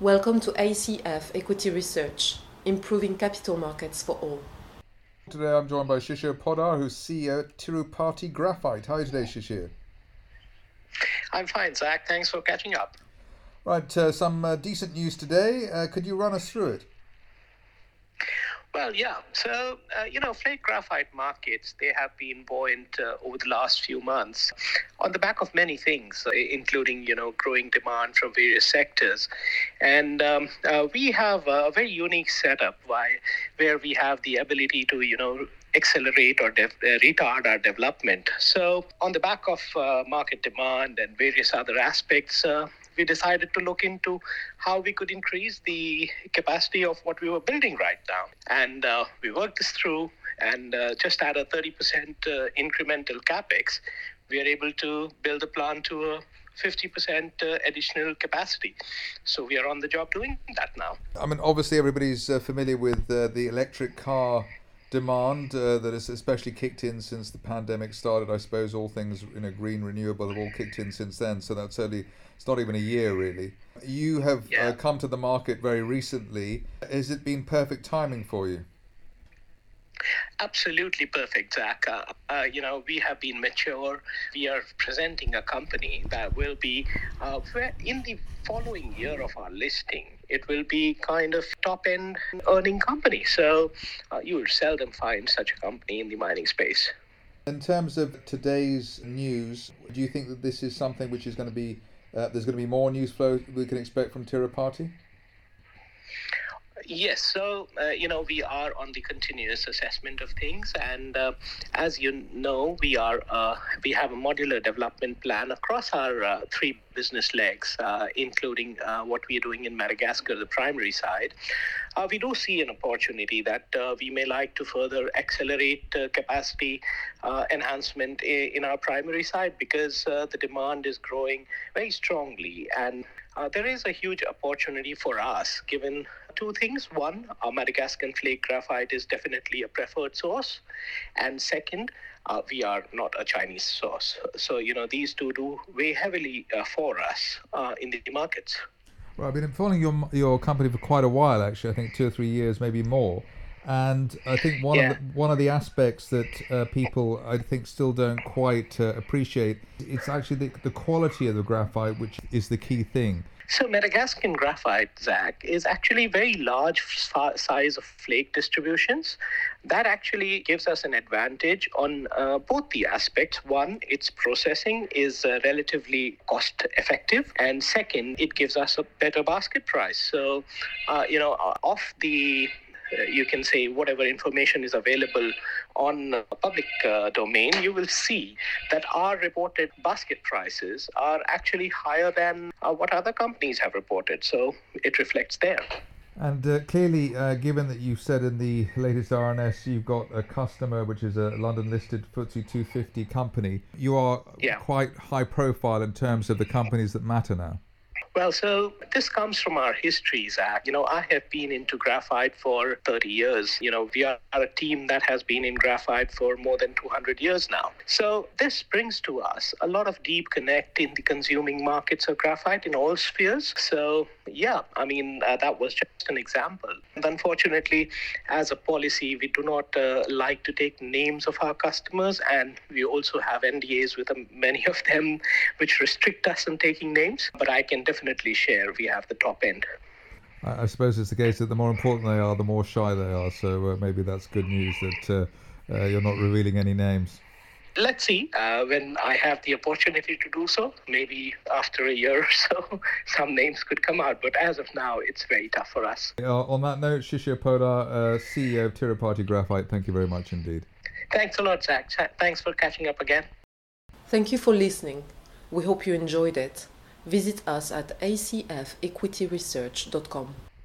Welcome to ACF Equity Research, improving capital markets for all. Today I'm joined by Shishir Poddar, who's CEO at Tirupati Graphite. How are you today, Shishir? I'm fine, Zach. Thanks for catching up. Right, some decent news today. Could you run us through it? Well, yeah. So, flake graphite markets, they have been buoyant over the last few months on the back of many things, including, growing demand from various sectors. And we have a very unique setup where we have the ability to, accelerate or retard our development. So on the back of market demand and various other aspects, we decided to look into how we could increase the capacity of what we were building right now. And we worked this through, and just at a 30% incremental capex, we are able to build a plant to a 50% additional capacity. So we are on the job doing that now. I mean, obviously everybody's familiar with the electric car demand that has especially kicked in since the pandemic started. I suppose all things green, renewable have all kicked in since then. So that's certainly, it's not even a year really. You have come to the market very recently. Has it been perfect timing for you? Absolutely perfect, Zach. We have been mature. We are presenting a company that will be, in the following year of our listing, it will be kind of top-end earning company. So you will seldom find such a company in the mining space. In terms of today's news, do you think that this is something which is going to be, there's going to be more news flow we can expect from Tirupati? Yes, so, we are on the continuous assessment of things. And as you know, we have a modular development plan across our three business legs, including what we are doing in Madagascar, the primary side. We do see an opportunity that we may like to further accelerate capacity enhancement in our primary side because the demand is growing very strongly. And there is a huge opportunity for us, given two things. One, our Madagascan flake graphite is definitely a preferred source. And second, we are not a Chinese source. So, these two do weigh heavily for us in the markets. Well, I've been following your company for quite a while, actually. I think 2 or 3 years, maybe more. And I think one of the aspects that people, I think, still don't quite appreciate, it's actually the quality of the graphite, which is the key thing. So Madagascan graphite, Zach, is actually very large size of flake distributions. That actually gives us an advantage on both the aspects. One, its processing is relatively cost effective. And second, it gives us a better basket price. So, off the you can say whatever information is available on public domain, you will see that our reported basket prices are actually higher than what other companies have reported. So it reflects there. And clearly, given that you've said in the latest RNS you've got a customer which is a London-listed FTSE 250 company, you are quite high profile in terms of the companies that matter now. Well, so this comes from our history, Zach. I have been into graphite for 30 years. We are a team that has been in graphite for more than 200 years now. So this brings to us a lot of deep connect in the consuming markets of graphite in all spheres. So, that was just an example. And unfortunately, as a policy, we do not like to take names of our customers. And we also have NDAs with many of them, which restrict us from taking names. But I can definitely share we have the top end. I suppose it's the case that the more important they are, the more shy they are. So maybe that's good news that you're not revealing any names. Let's see when I have the opportunity to do so. Maybe after a year or so, some names could come out. But as of now, it's very tough for us. On that note, Shishir Poddar, CEO of Tirupati Graphite, thank you very much indeed. Thanks a lot, Zach. Thanks for catching up again. Thank you for listening. We hope you enjoyed it. Visit us at acfequityresearch.com.